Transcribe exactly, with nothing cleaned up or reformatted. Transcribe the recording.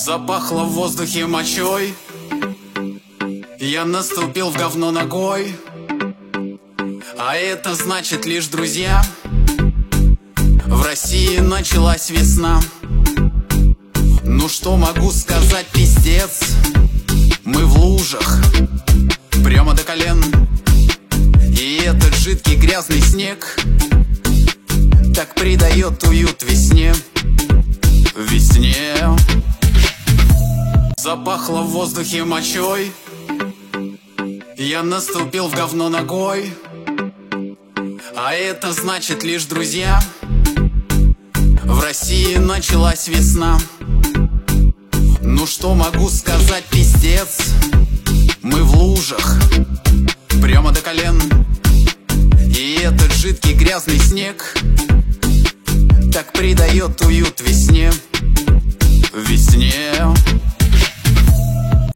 Запахло в воздухе мочой, я наступил в говно ногой. А это значит лишь, друзья, в России началась весна. Ну что могу сказать, пиздец, мы в лужах, прямо до колен. И этот жидкий грязный снег так придает уют весне. Весне. Запахло в воздухе мочой, я наступил в говно ногой. А это значит лишь, друзья, в России началась весна. Ну что могу сказать, пиздец, мы в лужах, прямо до колен. И этот жидкий грязный снег так придает уют весне. Весне.